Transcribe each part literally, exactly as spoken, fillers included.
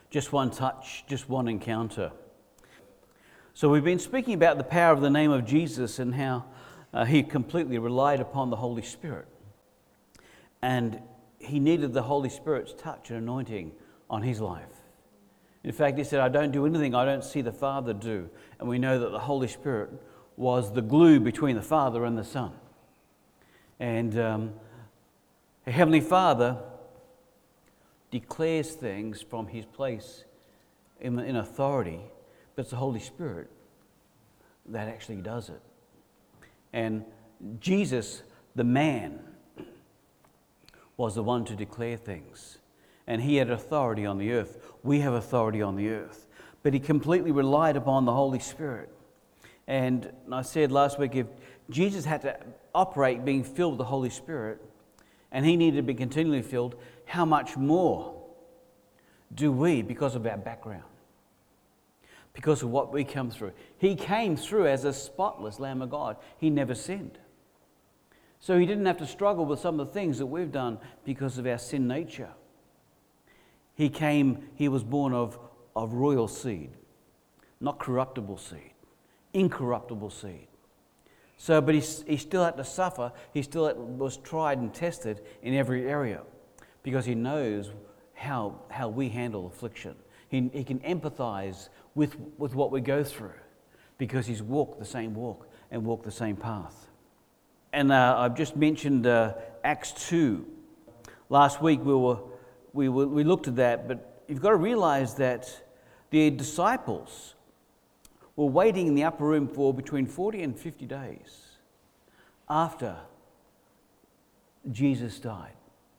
Just one touch, just one encounter. So we've been speaking about the power of the name of Jesus and how uh, he completely relied upon the Holy Spirit. And he needed the Holy Spirit's touch and anointing on his life. In fact, he said, I don't do anything I don't see the Father do. And we know that the Holy Spirit was the glue between the Father and the Son. And um, a Heavenly Father declares things from his place in, in authority, but it's the Holy Spirit that actually does it. And Jesus, the man, was the one to declare things. And he had authority on the earth. We have authority on the earth. But he completely relied upon the Holy Spirit. And I said last week, if Jesus had to operate being filled with the Holy Spirit, and he needed to be continually filled, how much more do we because of our background? Because of what we come through. He came through as a spotless Lamb of God. He never sinned. So he didn't have to struggle with some of the things that we've done because of our sin nature. He came, he was born of, of royal seed, not corruptible seed, incorruptible seed. So, but he, he still had to suffer. He still had, was tried and tested in every area because he knows how, how we handle affliction. He, he can empathize with, with what we go through because he's walked the same walk and walked the same path. And uh, I've just mentioned uh, Acts two. Last week we were we were, we looked at that, but you've got to realize that the disciples were waiting in the upper room for between forty and fifty days after Jesus died.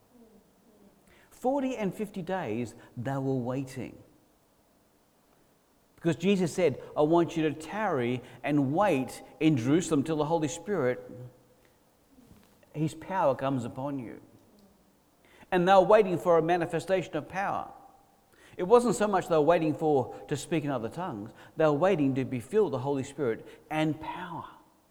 forty and fifty days they were waiting. Because Jesus said, I want you to tarry and wait in Jerusalem till the Holy Spirit, his power comes upon you. And they were waiting for a manifestation of power. It wasn't so much they were waiting for to speak in other tongues. They were waiting to be filled with the Holy Spirit and power.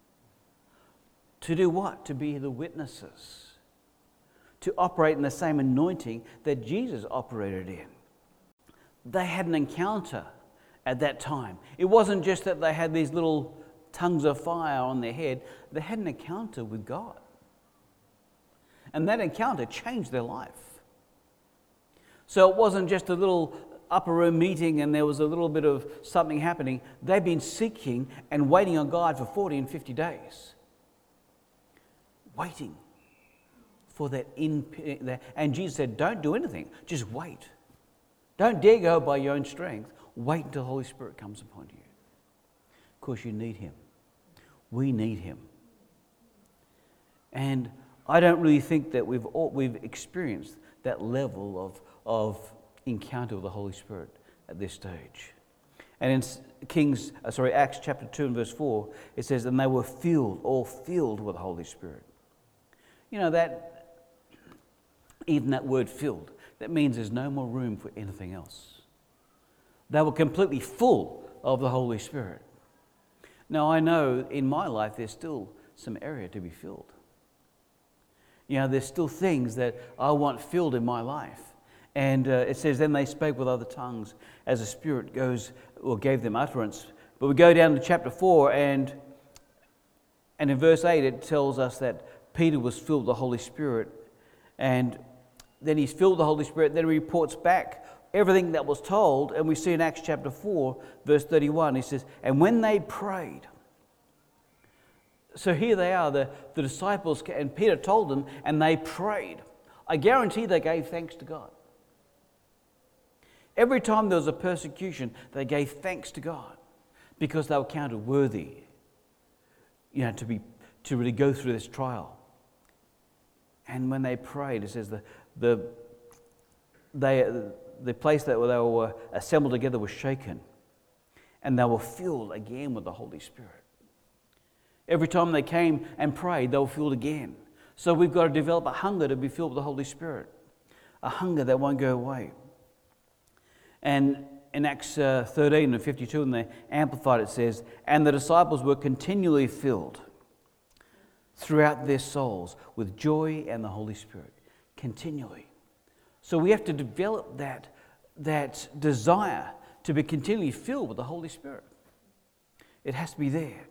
To do what? To be the witnesses. To operate in the same anointing that Jesus operated in. They had an encounter at that time. It wasn't just that they had these little tongues of fire on their head. They had an encounter with God. And that encounter changed their life. So it wasn't just a little upper room meeting and there was a little bit of something happening. They've been seeking and waiting on God for forty and fifty days. Waiting for that in. And Jesus said, don't do anything. Just wait. Don't dare go by your own strength. Wait until the Holy Spirit comes upon you. Of course, you need him. We need him. And I don't really think that we've all, we've experienced that level of, of encounter with the Holy Spirit at this stage. And in Kings, uh, sorry, Acts chapter two and verse four, it says, and they were filled, all filled with the Holy Spirit. You know, that, even that word filled, that means there's no more room for anything else. They were completely full of the Holy Spirit. Now, I know in my life there's still some area to be filled. You know, there's still things that I want filled in my life. And uh, it says, then they spoke with other tongues as the Spirit goes or gave them utterance. But we go down to chapter four, and, and in verse eight it tells us that Peter was filled with the Holy Spirit. And then he's filled with the Holy Spirit. Then he reports back everything that was told. And we see in Acts chapter four, verse thirty-one, he says, and when they prayed. So here they are, the, the disciples, and Peter told them, and they prayed. I guarantee they gave thanks to God. Every time there was a persecution, they gave thanks to God because they were counted worthy, you know, to be to really go through this trial. And when they prayed, it says the the they the place that they were assembled together was shaken, and they were filled again with the Holy Spirit. Every time they came and prayed, they were filled again. So we've got to develop a hunger to be filled with the Holy Spirit. A hunger that won't go away. And in Acts uh, thirteen and fifty-two, in the Amplified, it says, and the disciples were continually filled throughout their souls with joy and the Holy Spirit. Continually. So we have to develop that, that desire to be continually filled with the Holy Spirit. It has to be there.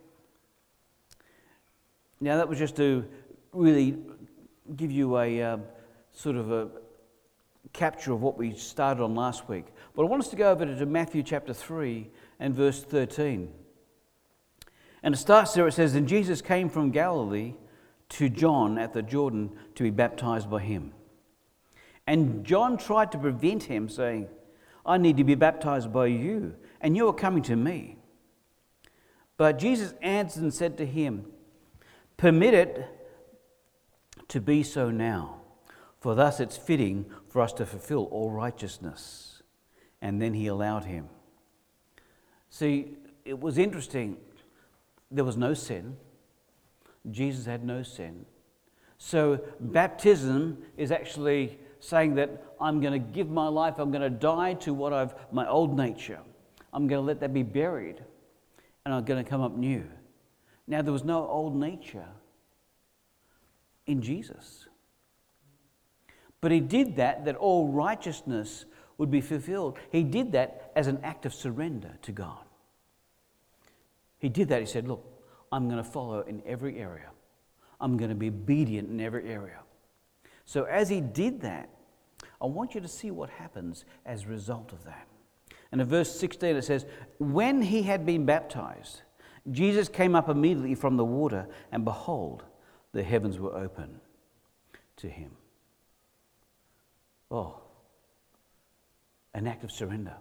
Now, that was just to really give you a uh, sort of a capture of what we started on last week. But I want us to go over to Matthew chapter three and verse thirteen. And it starts there, it says, "And Jesus came from Galilee to John at the Jordan to be baptized by him. And John tried to prevent him, saying, 'I need to be baptized by you, and you are coming to me.' But Jesus answered and said to him, 'Permit it to be so now, for thus it's fitting for us to fulfill all righteousness.' And then he allowed him." See, it was interesting. There was no sin. Jesus had no sin. So baptism is actually saying that I'm going to give my life, I'm going to die to what I've, my old nature. I'm going to let that be buried, and I'm going to come up new. Now, there was no old nature in Jesus. But he did that, that all righteousness would be fulfilled. He did that as an act of surrender to God. He did that. He said, look, I'm going to follow in every area. I'm going to be obedient in every area. So as he did that, I want you to see what happens as a result of that. And in verse sixteen it says, "When he had been baptized, Jesus came up immediately from the water, and behold, the heavens were open to him." Oh, an act of surrender.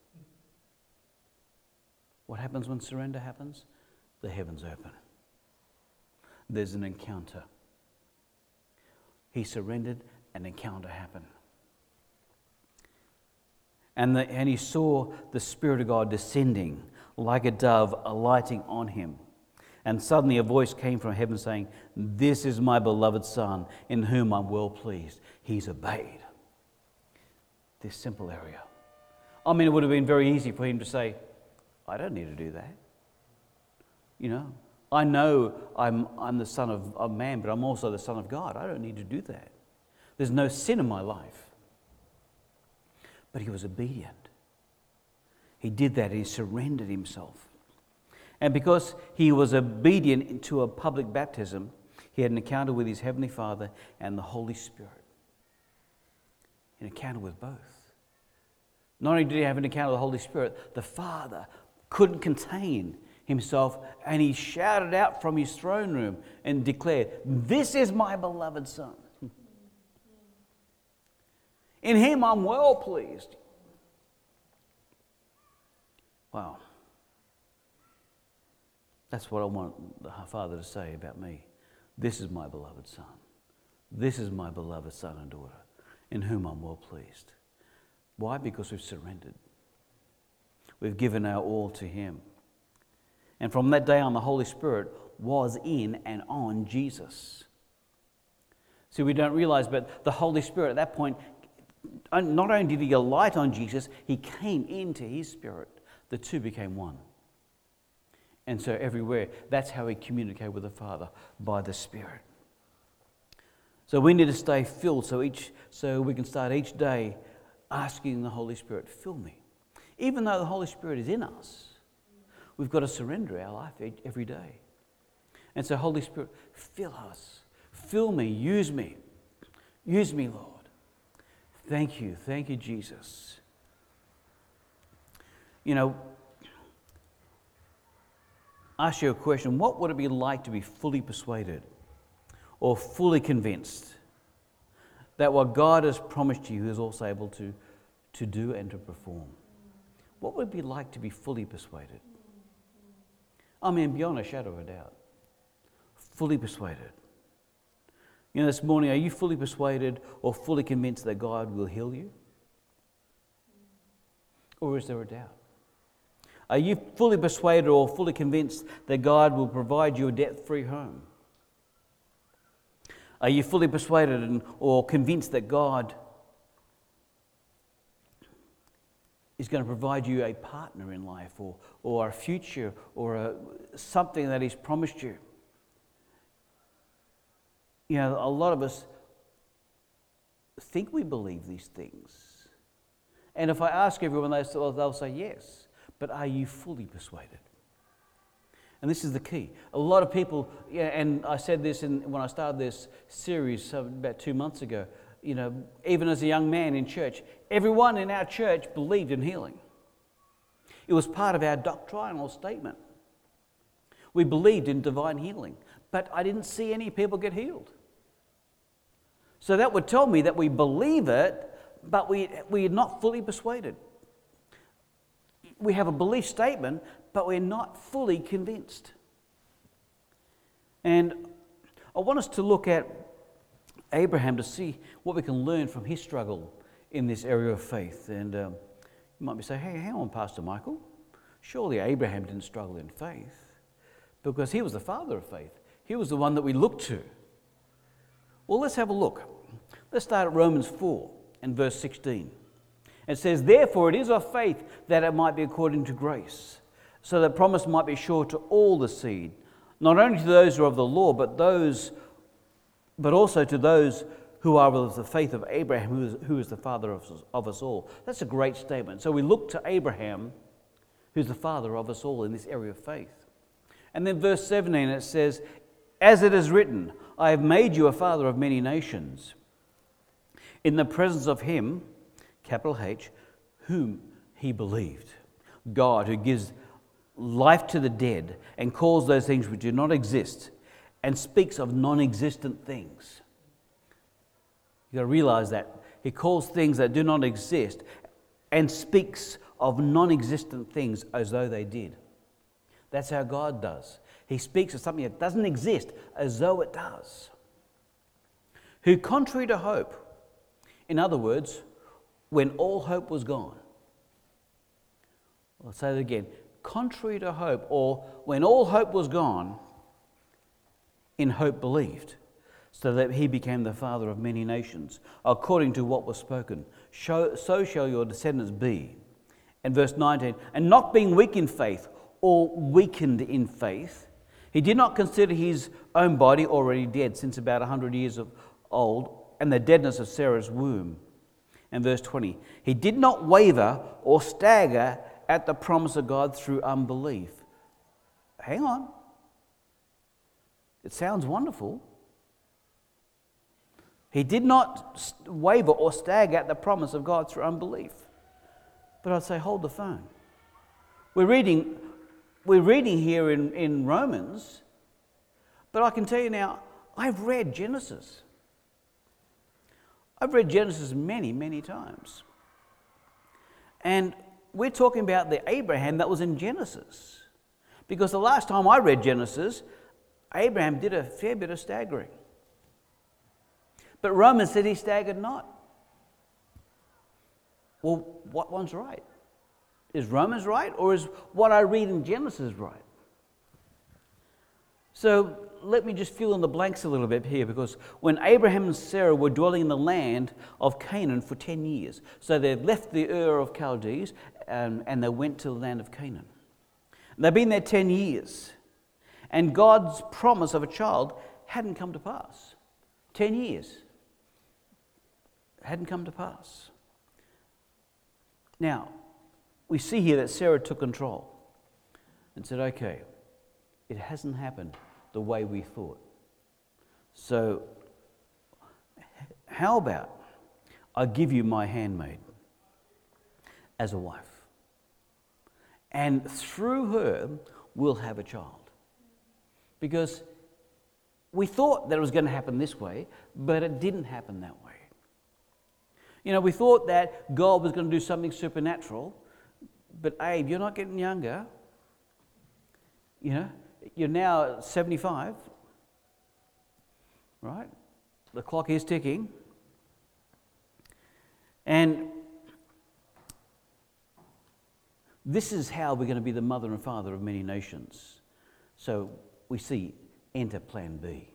What happens when surrender happens? The heavens open. There's an encounter. He surrendered, an encounter happened. And, the, and he saw the Spirit of God descending like a dove, alighting on him. And suddenly a voice came from heaven saying, "This is my beloved Son, in whom I'm well pleased." He's obeyed. This simple area. I mean, it would have been very easy for him to say, "I don't need to do that. You know, I know I'm, I'm the Son of, of man, but I'm also the Son of God. I don't need to do that. There's no sin in my life." But he was obedient. He did that. He surrendered himself. And because he was obedient to a public baptism, he had an encounter with his Heavenly Father and the Holy Spirit. An encounter with both. Not only did he have an encounter with the Holy Spirit, the Father couldn't contain himself, and he shouted out from his throne room and declared, "This is my beloved Son. In him I'm well pleased." Wow. That's what I want the Father to say about me. This is my beloved Son. This is my beloved son and daughter, in whom I'm well pleased. Why? Because we've surrendered. We've given our all to him. And from that day on, the Holy Spirit was in and on Jesus. See, we don't realize, but the Holy Spirit at that point, not only did he alight on Jesus, he came into his spirit. The two became one. And so everywhere, that's how we communicate with the Father, by the Spirit. So we need to stay filled so each so we can start each day asking the Holy Spirit, "Fill me." Even though the Holy Spirit is in us, we've got to surrender our life every day. And so, Holy Spirit, fill us. Fill me. Use me. Use me, Lord. Thank you. Thank you, Jesus. You know, ask you a question. What would it be like to be fully persuaded or fully convinced that what God has promised you, He is also able to, to do and to perform? What would it be like to be fully persuaded? I mean, beyond a shadow of a doubt. Fully persuaded. You know, this morning, are you fully persuaded or fully convinced that God will heal you? Or is there a doubt? Are you fully persuaded or fully convinced that God will provide you a debt-free home? Are you fully persuaded and, or convinced that God is going to provide you a partner in life, or, or a future, or a, something that He's promised you? You know, a lot of us think we believe these things. And if I ask everyone, they'll, they'll say yes. But are you fully persuaded? And this is the key. A lot of people, yeah, and I said this in, when I started this series about two months ago, you know, even as a young man in church, everyone in our church believed in healing. It was part of our doctrinal statement. We believed in divine healing, but I didn't see any people get healed. So that would tell me that we believe it, but we, we are not fully persuaded. We have a belief statement, but we're not fully convinced. And I want us to look at Abraham to see what we can learn from his struggle in this area of faith. And um, you might be saying, hey, hang on, Pastor Michael. Surely Abraham didn't struggle in faith, because he was the father of faith. He was the one that we look to. Well, let's have a look. Let's start at Romans four and verse sixteen. It says, therefore it is of faith that it might be according to grace, so that promise might be sure to all the seed, not only to those who are of the law, but those, but also to those who are of the faith of Abraham, who is, who is the father of, of us all. That's a great statement. So we look to Abraham, who's the father of us all in this area of faith. And then verse seventeen, it says, as it is written, I have made you a father of many nations, in the presence of him, capital H, whom he believed. God, who gives life to the dead and calls those things which do not exist, and speaks of non-existent things. You've got to realize that. He calls things that do not exist and speaks of non-existent things as though they did. That's how God does. He speaks of something that doesn't exist as though it does. Who, contrary to hope, in other words, when all hope was gone. I'll say that again. Contrary to hope, or when all hope was gone, in hope believed, so that he became the father of many nations, according to what was spoken. So shall your descendants be. And verse nineteen, and not being weak in faith, or weakened in faith, he did not consider his own body already dead, since about a hundred years of old, and the deadness of Sarah's womb. And verse twenty, he did not waver or stagger at the promise of God through unbelief. Hang on. It sounds wonderful. He did not waver or stagger at the promise of God through unbelief. But I'd say, hold the phone. We're reading, we're reading here in, in Romans, but I can tell you now, I've read Genesis. I've read Genesis many, many times. And we're talking about the Abraham that was in Genesis. Because the last time I read Genesis, Abraham did a fair bit of staggering. But Romans said he staggered not. Well, what one's right? Is Romans right, or is what I read in Genesis right? So let me just fill in the blanks a little bit here, because when Abraham and Sarah were dwelling in the land of Canaan for ten years, so they'd left the Ur of Chaldees and, and they went to the land of Canaan. And they've been there ten years, and God's promise of a child hadn't come to pass. Ten years. Hadn't come to pass. Now, we see here that Sarah took control and said, okay, it hasn't happened the way we thought. So, how about I give you my handmaid as a wife, and through her we'll have a child? Because we thought that it was going to happen this way, but it didn't happen that way. You know, we thought that God was going to do something supernatural, but Abe, you're not getting younger. You know, you're now seventy-five, right? The clock is ticking. And this is how we're going to be the mother and father of many nations. So we see, enter plan B.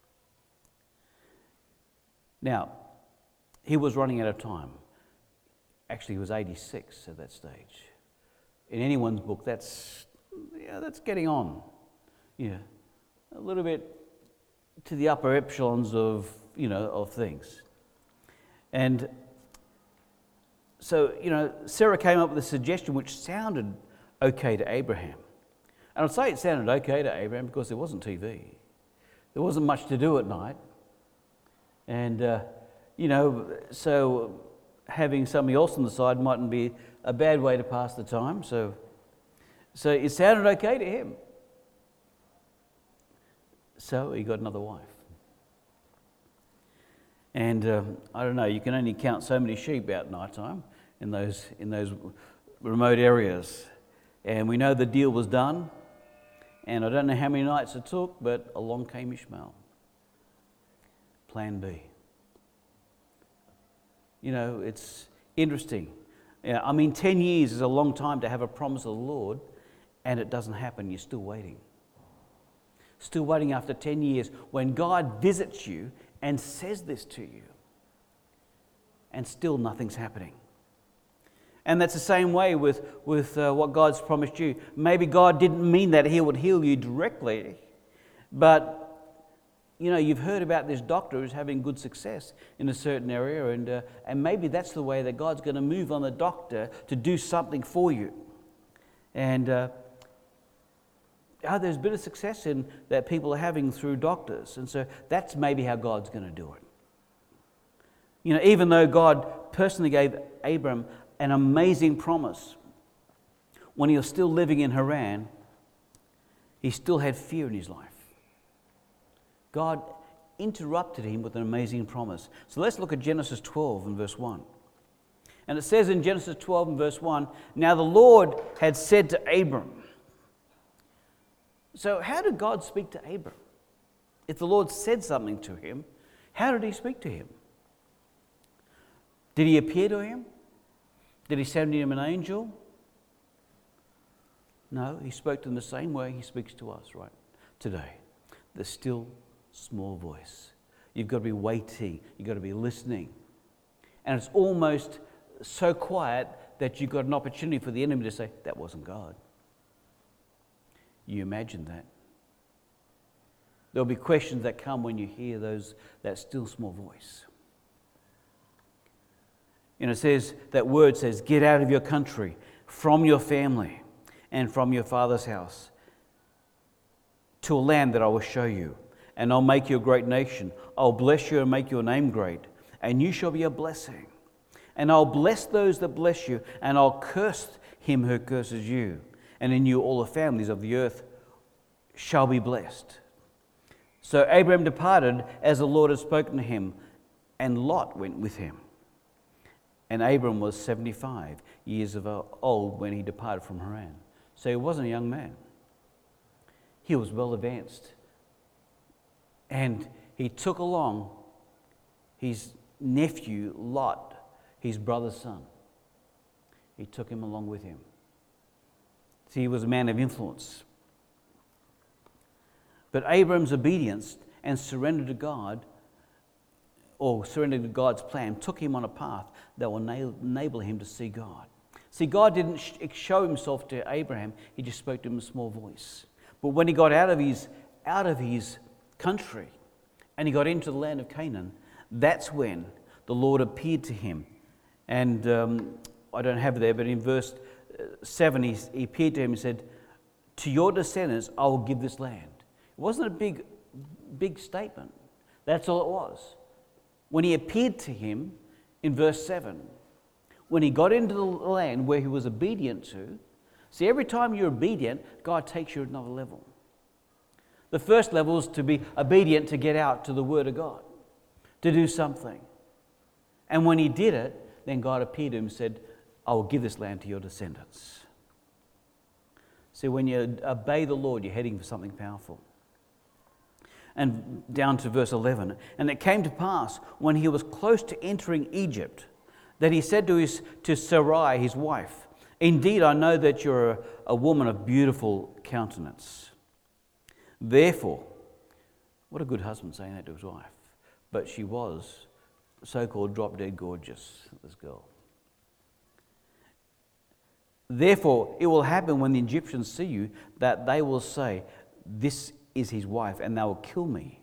Now, he was running out of time. Actually, he was eighty-six at that stage. In anyone's book, that's, yeah, that's getting on. Yeah, a little bit to the upper echelons of, you know, of things. And so, you know, Sarah came up with a suggestion which sounded okay to Abraham. And I'd say it sounded okay to Abraham because there wasn't T V. There wasn't much to do at night. And, uh, you know, so having somebody else on the side mightn't be a bad way to pass the time. So, so it sounded okay to him. So he got another wife. And uh, I don't know, you can only count so many sheep out night time in those, in those remote areas. And we know the deal was done. And I don't know how many nights it took, but along came Ishmael. Plan B. You know, it's interesting. Yeah, I mean, ten years is a long time to have a promise of the Lord, and it doesn't happen. You're still waiting. Still waiting after ten years when God visits you and says this to you, and still nothing's happening. And that's the same way with, with uh, what God's promised you. Maybe God didn't mean that He would heal you directly, but you know, you've heard about this doctor who's having good success in a certain area, and uh, and maybe that's the way that God's going to move on the doctor to do something for you. And uh, oh, there's a bit of success in that people are having through doctors, and so that's maybe how God's going to do it. You know, even though God personally gave Abram an amazing promise when he was still living in Haran, he still had fear in his life. God interrupted him with an amazing promise. So let's look at Genesis twelve and verse one. And it says in Genesis twelve and verse one, "Now the Lord had said to Abram." So how did God speak to Abram? If the Lord said something to him, how did He speak to him? Did He appear to him? Did He send him an angel? No, He spoke to him the same way He speaks to us right today. The still small voice. You've got to be waiting. You've got to be listening. And it's almost so quiet that you've got an opportunity for the enemy to say, that wasn't God. You imagine that. There'll be questions that come when you hear those that still small voice. And it says, that word says, get out of your country, from your family, and from your father's house, to a land that I will show you. And I'll make you a great nation. I'll bless you and make your name great. And you shall be a blessing. And I'll bless those that bless you. And I'll curse him who curses you. And in you all the families of the earth shall be blessed. So Abraham departed as the Lord had spoken to him. And Lot went with him. And Abram was seventy-five years of old when he departed from Haran. So he wasn't a young man. He was well advanced. And he took along his nephew, Lot, his brother's son. He took him along with him. See, he was a man of influence. But Abram's obedience and surrender to God, or surrender to God's plan, took him on a path that will enable him to see God. See, God didn't show himself to Abraham. He just spoke to him in a small voice. But when he got out of his, out of his country and he got into the land of Canaan, that's when the Lord appeared to him. And um, I don't have it there, but in verse seven, he, he appeared to him and said, to your descendants, I will give this land. It wasn't a big, big statement. That's all it was. When he appeared to him in verse seven, when he got into the land where he was obedient to, see, every time you're obedient, God takes you to another level. The first level is to be obedient to get out to the Word of God, to do something. And when he did it, then God appeared to him and said, I will give this land to your descendants. See, when you obey the Lord, you're heading for something powerful. And down to verse eleven, and it came to pass when he was close to entering Egypt, that he said to his to Sarai, his wife, indeed, I know that you're a, a woman of beautiful countenance. Therefore, what a good husband saying that to his wife. But she was so-called drop-dead gorgeous, this girl. Therefore, it will happen when the Egyptians see you that they will say, this is his wife, and they will kill me.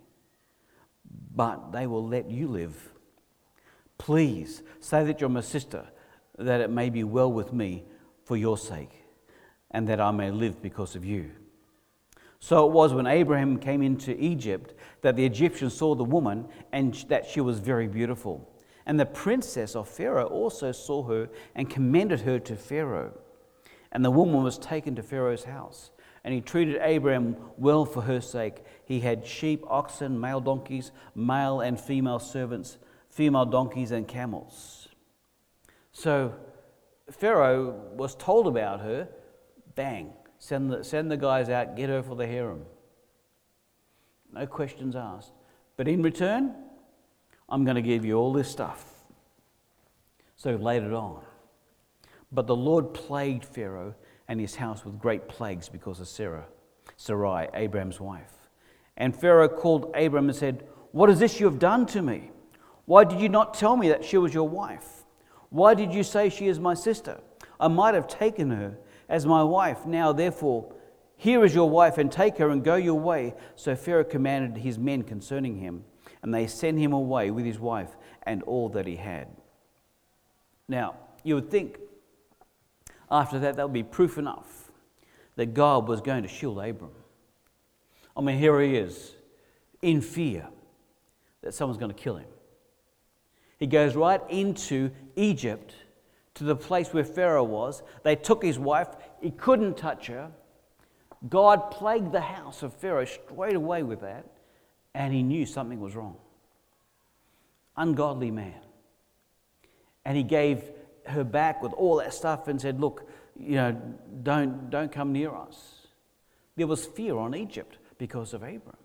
But they will let you live. Please say that you're my sister, that it may be well with me for your sake, and that I may live because of you." So it was when Abraham came into Egypt that the Egyptians saw the woman, and that she was very beautiful. And the princess of Pharaoh also saw her and commended her to Pharaoh. And the woman was taken to Pharaoh's house, and he treated Abraham well for her sake. He had sheep, oxen, male donkeys, male and female servants, female donkeys and camels. So Pharaoh was told about her. Bang, send the, send the guys out, get her for the harem. No questions asked. But in return, I'm going to give you all this stuff. So he laid it on. But the Lord plagued Pharaoh and his house with great plagues because of Sarah, Sarai, Abraham's wife. And Pharaoh called Abram and said, "What is this you have done to me? Why did you not tell me that she was your wife? Why did you say she is my sister? I might have taken her as my wife. Now, therefore, here is your wife, and take her and go your way." So Pharaoh commanded his men concerning him, and they sent him away with his wife and all that he had. Now, you would think after that, that would be proof enough that God was going to shield Abram. I mean, here he is, in fear that someone's going to kill him. He goes right into Egypt, to the place where Pharaoh was. They took his wife. He couldn't touch her. God plagued the house of Pharaoh straight away with that, and he knew something was wrong. Ungodly man. And he gave her back with all that stuff and said, "Look, you know, don't, don't come near us." There was fear on Egypt because of Abram.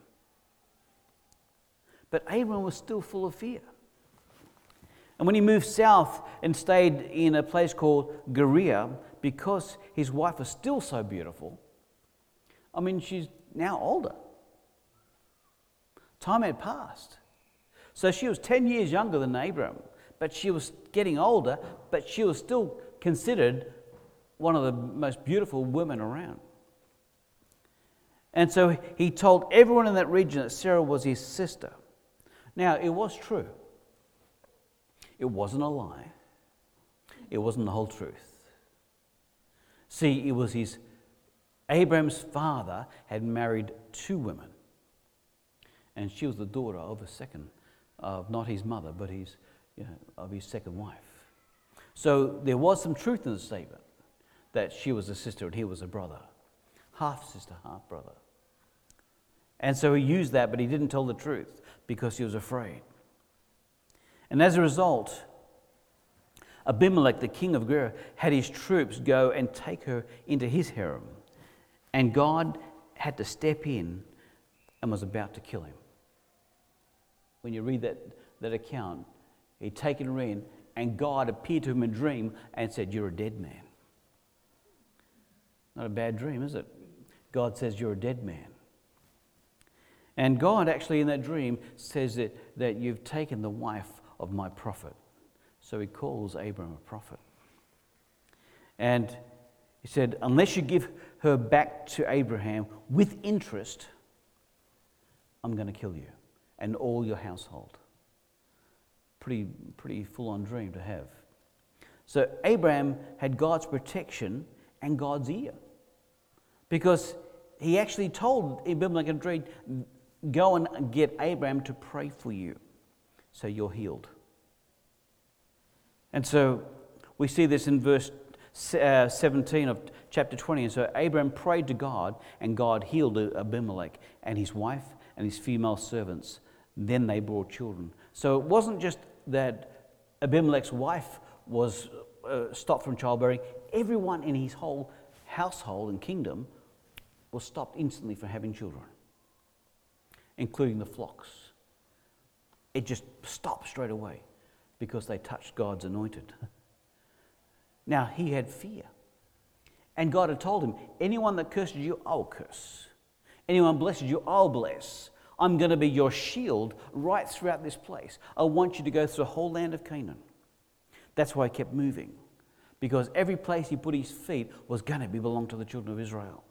But Abram was still full of fear. And when he moved south and stayed in a place called Gerar, because his wife was still so beautiful, I mean, she's now older. Time had passed. So she was ten years younger than Abram, but she was getting older, but she was still considered one of the most beautiful women around. And so he told everyone in that region that Sarah was his sister. Now, it was true. It wasn't a lie. It wasn't the whole truth. See, it was his, Abraham's father had married two women. And she was the daughter of a second, of not his mother, but his, you know, of his second wife. So there was some truth in the statement that she was a sister and he was a brother. Half sister, half brother. And so he used that, but he didn't tell the truth because he was afraid. And as a result, Abimelech, the king of Gerar, had his troops go and take her into his harem. And God had to step in and was about to kill him. When you read that, that account, he'd taken her in, and God appeared to him in a dream and said, "You're a dead man." Not a bad dream, is it? God says, "You're a dead man." And God actually in that dream says that, that you've taken the wife of my prophet. So he calls Abram a prophet. And he said, "Unless you give her back to Abraham with interest, I'm going to kill you and all your household." Pretty, pretty full-on dream to have. So Abraham had God's protection and God's ear, because he actually told Abimelech in a dream, "Go and get Abraham to pray for you so you're healed." And so we see this in verse seventeen of chapter twenty. And so Abraham prayed to God, and God healed Abimelech and his wife and his female servants. Then they bore children. So it wasn't just that Abimelech's wife was uh, stopped from childbearing. Everyone in his whole household and kingdom was stopped instantly from having children, including the flocks. It just stopped straight away because they touched God's anointed. Now, he had fear. And God had told him, anyone that curses you, I'll curse. Anyone blesses you, I'll bless. I'm going to be your shield right throughout this place. I want you to go through the whole land of Canaan. That's why he kept moving, because every place he put his feet was going to be belong to the children of Israel.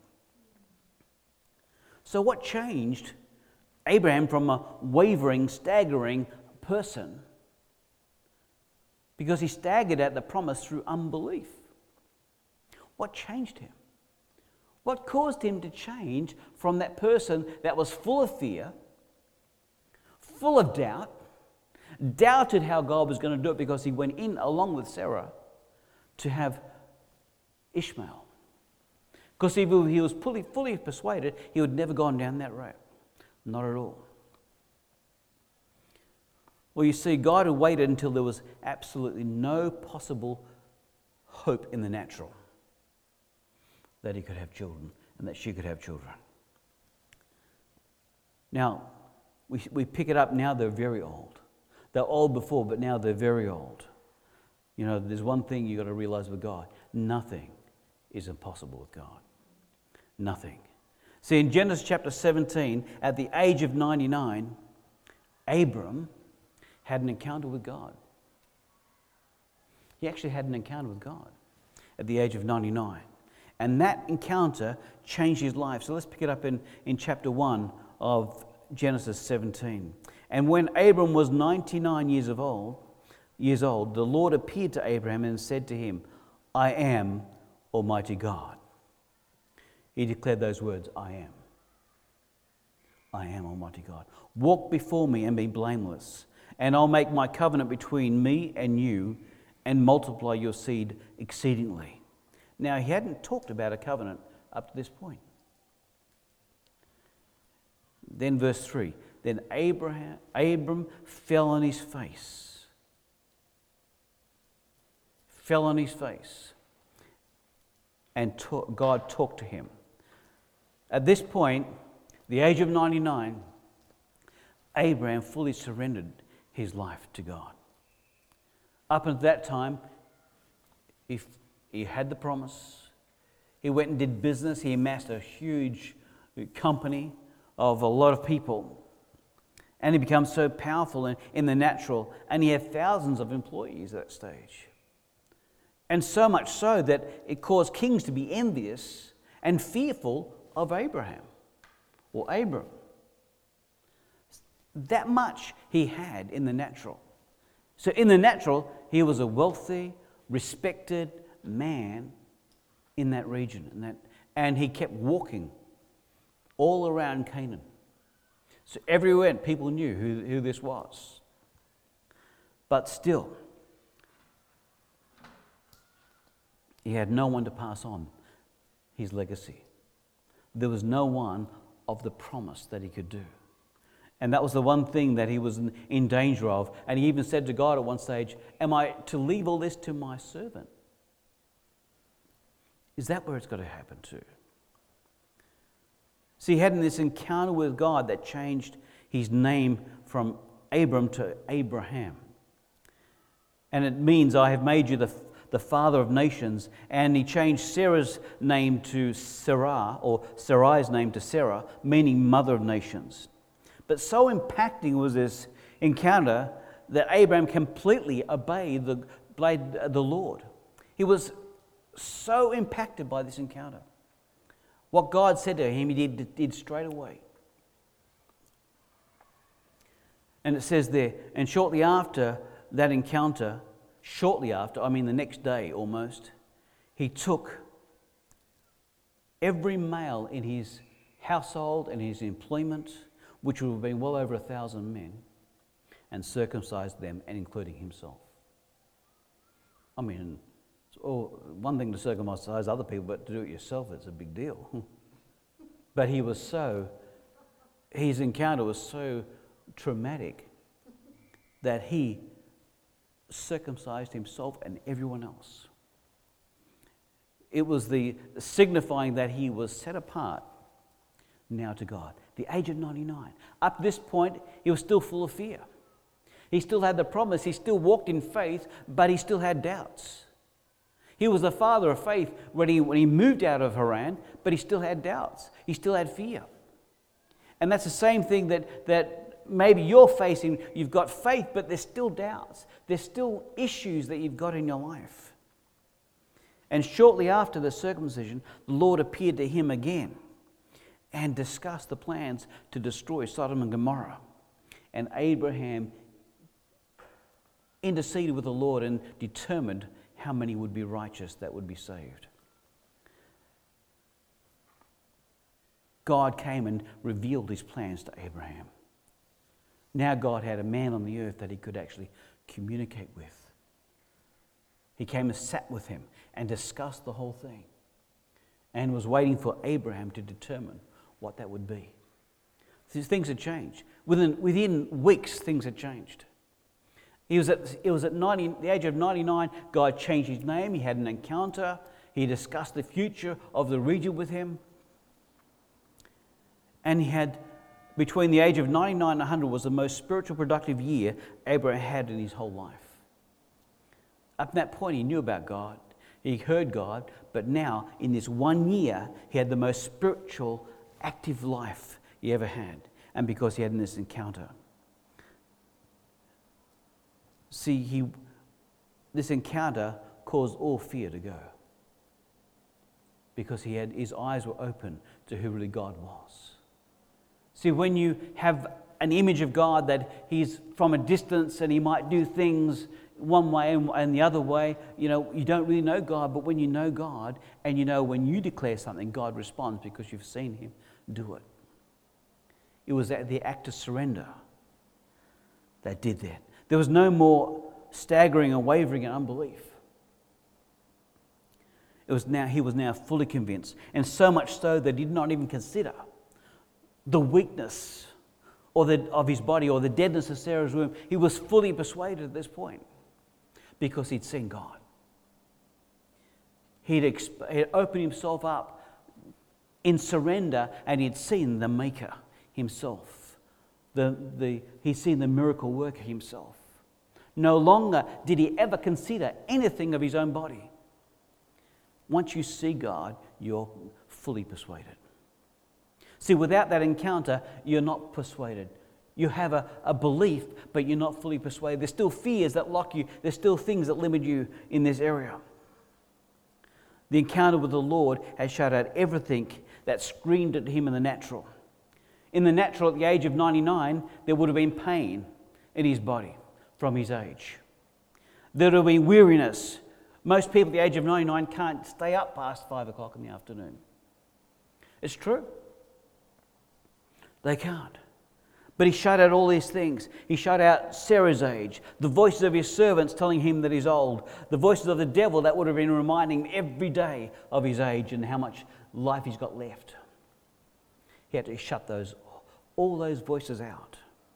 So what changed Abraham from a wavering, staggering person because he staggered at the promise through unbelief. What changed him? What caused him to change from that person that was full of fear, full of doubt, doubted how God was going to do it because he went in along with Sarah to have Ishmael? Because if he was fully, fully persuaded, he would never gone down that road. Not at all. Well, you see, God had waited until there was absolutely no possible hope in the natural that he could have children and that she could have children. Now, we, we pick it up now, they're very old. They're old before, but now they're very old. You know, there's one thing you've got to realize with God. Nothing is impossible with God. Nothing. See, in Genesis chapter seventeen, at the age of ninety-nine, Abram had an encounter with God. He actually had an encounter with God at the age of ninety-nine. And that encounter changed his life. So let's pick it up in, in chapter one of Genesis seventeen. And when Abram was ninety-nine years of old, years old, the Lord appeared to Abraham and said to him, I am Almighty God. He declared those words, I am. I am Almighty God. Walk before me and be blameless, and I'll make my covenant between me and you and multiply your seed exceedingly. Now, he hadn't talked about a covenant up to this point. Then verse three, then Abraham, Abram fell on his face. Fell on his face. And ta- God talked to him. At this point, the age of ninety-nine, Abraham fully surrendered his life to God. Up until that time, he, he had the promise. He went and did business. He amassed a huge company of a lot of people. And he becomes so powerful in, in the natural. And he had thousands of employees at that stage. And so much so that it caused kings to be envious and fearful of Abraham or Abram. That much he had in the natural. So in the natural, he was a wealthy, respected man in that region. And, that, and he kept walking all around Canaan. So everywhere people knew who, who this was. But still, he had no one to pass on his legacy. There was no one of the promise that he could do. And that was the one thing that he was in, in danger of. And he even said to God at one stage, am I to leave all this to my servant? Is that where it's got to happen to? See, he had this encounter with God that changed his name from Abram to Abraham. And it means, I have made you the the father of nations, and he changed Sarah's name to Sarah, or Sarai's name to Sarah, meaning mother of nations. But so impacting was this encounter that Abraham completely obeyed the, obeyed the Lord. He was so impacted by this encounter. What God said to him, he did, did straight away. And it says there, and shortly after that encounter, Shortly after, I mean the next day almost, he took every male in his household and his employment, which would have been well over a thousand men, and circumcised them, and including himself. I mean, it's all, one thing to circumcise other people, but to do it yourself, it's a big deal. But he was so, his encounter was so traumatic that he circumcised himself and everyone else. It was the signifying that he was set apart now to God. The age of ninety-nine. Up to this point, he was still full of fear. He still had the promise. He still walked in faith, but he still had doubts. He was the father of faith when he, when he moved out of Haran, but he still had doubts. He still had fear. And that's the same thing that, that maybe you're facing. You've got faith, but there's still doubts. There's still issues that you've got in your life. And shortly after the circumcision, the Lord appeared to him again and discussed the plans to destroy Sodom and Gomorrah. And Abraham interceded with the Lord and determined how many would be righteous that would be saved. God came and revealed his plans to Abraham. Now God had a man on the earth that he could actually communicate with. He came and sat with him and discussed the whole thing and was waiting for Abraham to determine what that would be. These things had changed. Within, within weeks, things had changed. He was at, it was at ninety, the age of ninety-nine, God changed his name. He had an encounter. He discussed the future of the region with him. And he had, between the age of ninety-nine and one hundred, was the most spiritual productive year Abraham had in his whole life. Up to that point, he knew about God. He heard God. But now, in this one year, he had the most spiritual, active life he ever had. And because he had this encounter. See, he, this encounter caused all fear to go. Because he had, his eyes were open to who really God was. See, when you have an image of God that he's from a distance and he might do things one way and the other way, you know, you don't really know God. But when you know God and you know when you declare something, God responds because you've seen him do it. It was the act of surrender that did that. There was no more staggering and wavering and unbelief. It was now, he was now fully convinced, and so much so that he did not even consider the weakness or the, of his body or the deadness of Sarah's womb. He was fully persuaded at this point because he'd seen God. He'd, exp- he'd opened himself up in surrender, and he'd seen the Maker himself. The, the, he'd seen the miracle worker himself. No longer did he ever consider anything of his own body. Once you see God, you're fully persuaded. See, without that encounter, you're not persuaded. You have a, a belief, but you're not fully persuaded. There's still fears that lock you. There's still things that limit you in this area. The encounter with the Lord has shut out everything that screamed at him in the natural. In the natural, at the age of ninety-nine, there would have been pain in his body from his age. There would have been weariness. Most people at the age of ninety-nine can't stay up past five o'clock in the afternoon. It's true. They can't. But he shut out all these things. He shut out Sarah's age, the voices of his servants telling him that he's old, the voices of the devil that would have been reminding him every day of his age and how much life he's got left. He had to shut those, all those voices out.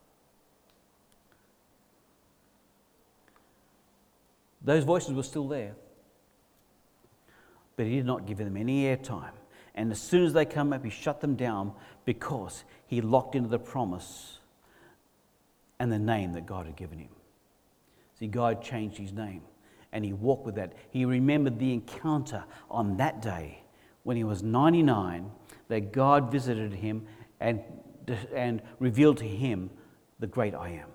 Those voices were still there, but he did not give them any airtime. And as soon as they come up, he shut them down because he locked into the promise and the name that God had given him. See, God changed his name and he walked with that. He remembered the encounter on that day when he was ninety-nine, that God visited him and, and revealed to him the great I am.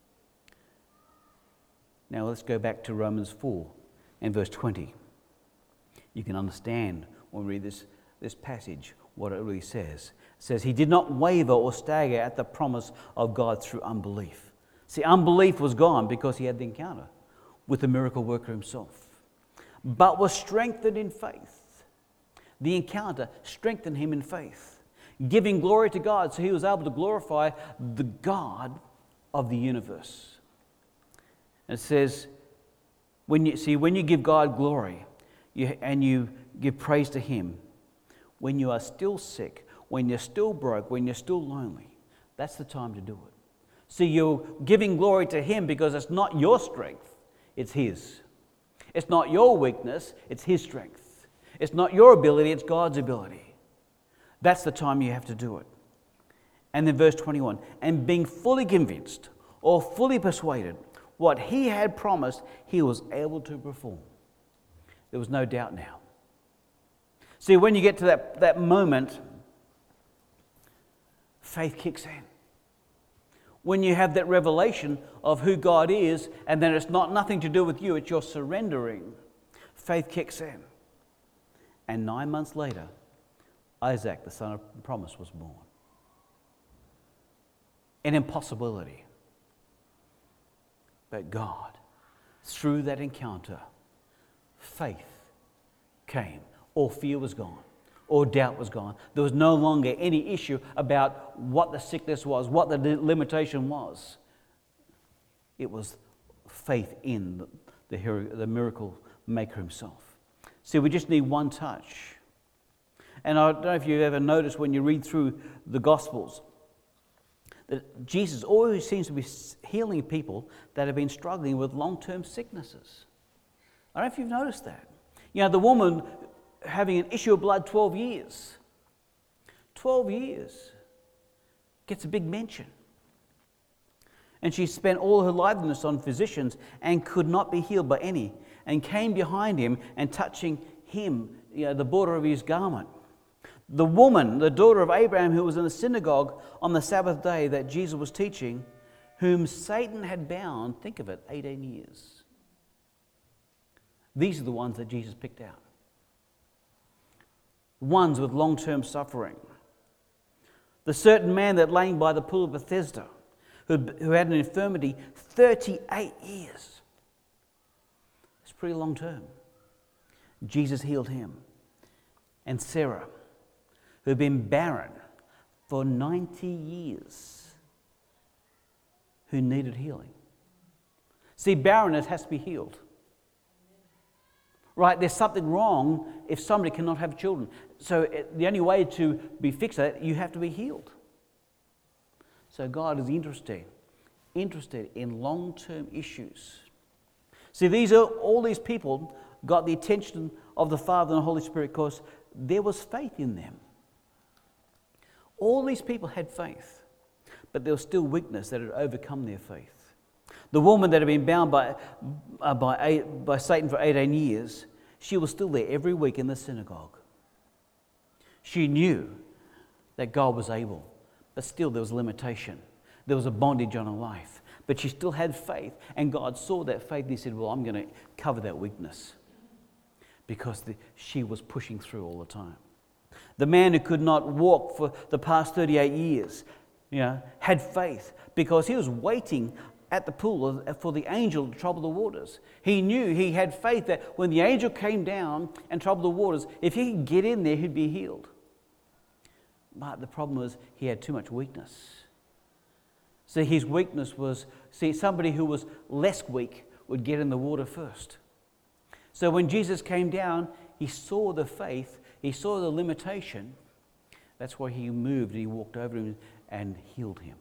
Now let's go back to Romans four and verse twenty. You can understand when we read this, this passage what it really says. It says, he did not waver or stagger at the promise of God through unbelief. See, unbelief was gone because he had the encounter with the miracle worker himself, but was strengthened in faith. The encounter strengthened him in faith, giving glory to God, so he was able to glorify the God of the universe. And it says, when you see, when you give God glory you, and you give praise to him, when you are still sick, when you're still broke, when you're still lonely, that's the time to do it. See, you're giving glory to him because it's not your strength, it's his. It's not your weakness, it's his strength. It's not your ability, it's God's ability. That's the time you have to do it. And then verse twenty-one, and being fully convinced or fully persuaded what he had promised, he was able to perform. There was no doubt now. See, when you get to that, that moment, faith kicks in. When you have that revelation of who God is, and then it's not nothing to do with you, it's your surrendering, faith kicks in. And nine months later, Isaac, the son of promise, was born. An impossibility. But God through that encounter, faith came. All fear was gone. All doubt was gone. There was no longer any issue about what the sickness was, what the limitation was. It was faith in the, the, hero, the miracle maker himself. See, we just need one touch. And I don't know if you've ever noticed when you read through the Gospels that Jesus always seems to be healing people that have been struggling with long-term sicknesses. I don't know if you've noticed that. You know, the woman having an issue of blood twelve years. twelve years. Gets a big mention. And she spent all her liveliness on physicians and could not be healed by any, and came behind him and touching him, you know, the border of his garment. The woman, the daughter of Abraham, who was in the synagogue on the Sabbath day that Jesus was teaching, whom Satan had bound, think of it, eighteen years. These are the ones that Jesus picked out. Ones with long-term suffering. The certain man that laying by the pool of Bethesda, who, who had an infirmity thirty-eight years. It's pretty long term. Jesus healed him. And Sarah, who had been barren for ninety years, who needed healing. See, barrenness has to be healed. Right, there's something wrong if somebody cannot have children. So the only way to be fixed at it, you have to be healed. So God is interested, interested in long-term issues. See, these are all these people got the attention of the Father and the Holy Spirit because there was faith in them. All these people had faith, but there was still weakness that had overcome their faith. The woman that had been bound by, uh, by, eight, by Satan for eighteen years, she was still there every week in the synagogue. She knew that God was able, but still there was limitation. There was a bondage on her life, but she still had faith, and God saw that faith and he said, well, I'm going to cover that weakness because the, she was pushing through all the time. The man who could not walk for the past thirty-eight years, you know, had faith because he was waiting at the pool for the angel to trouble the waters. He knew, he had faith that when the angel came down and troubled the waters, if he could get in there, he'd be healed. But the problem was he had too much weakness. See, his weakness was, see, somebody who was less weak would get in the water first. So when Jesus came down, he saw the faith, he saw the limitation. That's why he moved and he walked over him and healed him.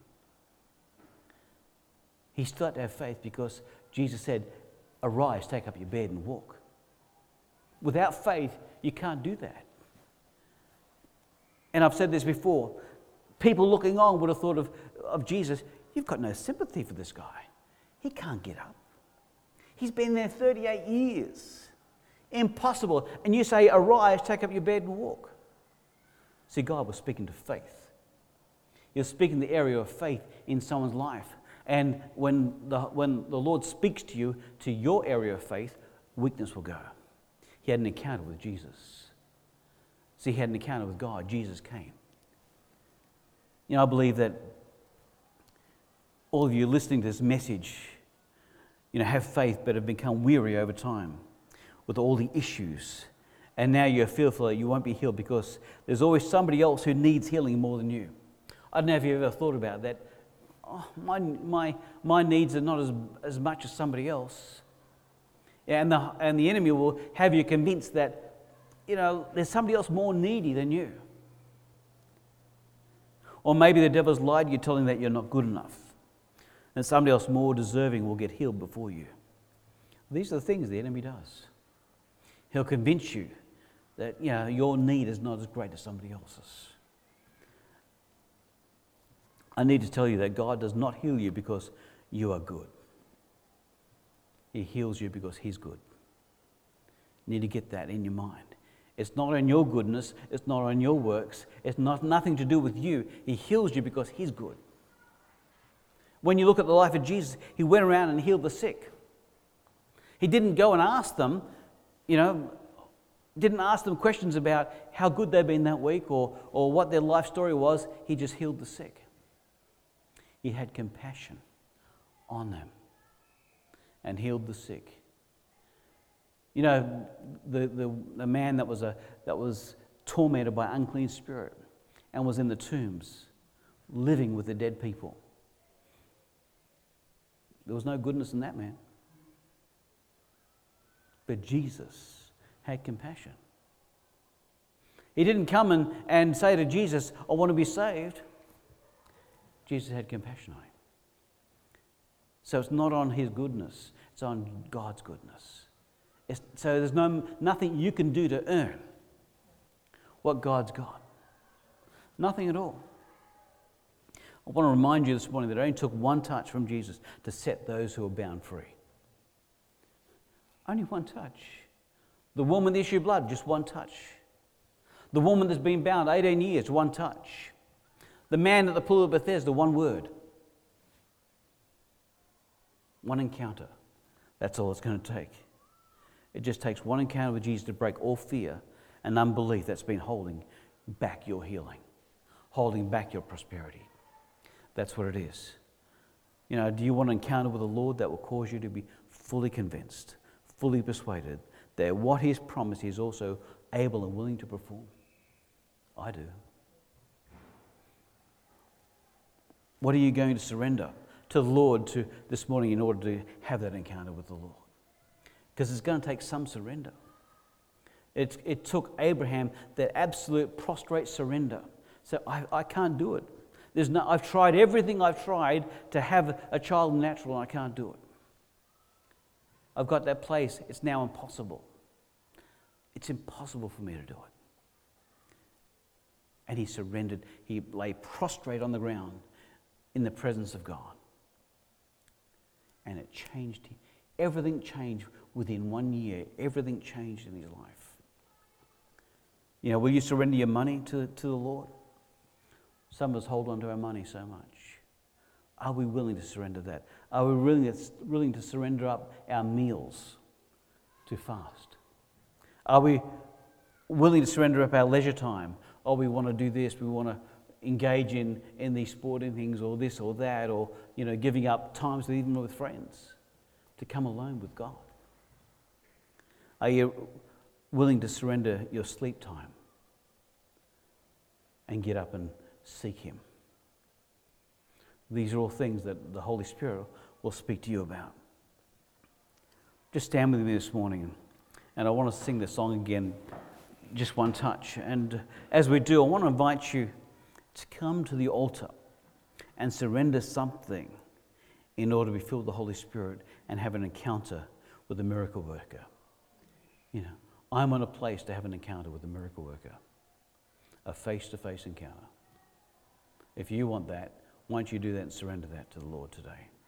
He still had to have faith because Jesus said, arise, take up your bed and walk. Without faith, you can't do that. And I've said this before, people looking on would have thought of, of Jesus, you've got no sympathy for this guy. He can't get up. He's been there thirty-eight years. Impossible. And you say, arise, take up your bed and walk. See, God was speaking to faith. He was speaking the area of faith in someone's life. And when the, when the Lord speaks to you, to your area of faith, weakness will go. He had an encounter with Jesus. See, he had an encounter with God. Jesus came. You know, I believe that all of you listening to this message, you know, have faith but have become weary over time with all the issues. And now you're fearful that you won't be healed because there's always somebody else who needs healing more than you. I don't know if you've ever thought about that. Oh, my, my, my needs are not as, as much as somebody else. Yeah, and, the, and the enemy will have you convinced that, you know, there's somebody else more needy than you. Or maybe the devil's lied to you, telling that you're not good enough. And somebody else more deserving will get healed before you. These are the things the enemy does. He'll convince you that, you know, your need is not as great as somebody else's. I need to tell you that God does not heal you because you are good. He heals you because he's good. You need to get that in your mind. It's not on your goodness. It's not on your works. It's not nothing to do with you. He heals you because he's good. When you look at the life of Jesus, he went around and healed the sick. He didn't go and ask them, you know, didn't ask them questions about how good they've been that week or, or what their life story was. He just healed the sick. He had compassion on them. and healed the sick. You know, the, the, the man that was, a, that was tormented by unclean spirit and was in the tombs, living with the dead people. There was no goodness in that man. But Jesus had compassion. He didn't come and, and say to Jesus, I want to be saved. Jesus had compassion on him. So it's not on his goodness, it's on God's goodness. It's, so there's no nothing you can do to earn what God's got. Nothing at all. I want to remind you this morning that it only took one touch from Jesus to set those who are bound free. Only one touch. The woman with the issue of blood, just one touch. The woman that's been bound eighteen years, one touch. The man at the pool of Bethesda, one word. One encounter. That's all it's going to take. It just takes one encounter with Jesus to break all fear and unbelief that's been holding back your healing, holding back your prosperity. That's what it is. You know, do you want an encounter with the Lord that will cause you to be fully convinced, fully persuaded that what He's promised He's also able and willing to perform? I do. What are you going to surrender to the Lord to this morning in order to have that encounter with the Lord? Because it's going to take some surrender. It, it took Abraham that absolute prostrate surrender. So I, I can't do it. There's no, I've tried everything I've tried to have a child natural and I can't do it. I've got that place. It's now impossible. It's impossible for me to do it. And he surrendered. He lay prostrate on the ground in the presence of God. And it changed him. Everything changed within one year. Everything changed in his life. You know, will you surrender your money to, to the Lord? Some of us hold on to our money so much. Are we willing to surrender that? Are we willing to, willing to surrender up our meals to fast? Are we willing to surrender up our leisure time? Oh, we want to do this, we want to engage in, in these sporting things or this or that, or, you know, giving up times even with friends to come alone with God? Are you willing to surrender your sleep time and get up and seek Him? These are all things that the Holy Spirit will speak to you about. Just stand with me this morning, and I want to sing this song again, just one touch. And as we do, I want to invite you to come to the altar and surrender something in order to be filled with the Holy Spirit and have an encounter with the miracle worker. You know, I'm on a place to have an encounter with the miracle worker, a face-to-face encounter. If you want that, why don't you do that and surrender that to the Lord today?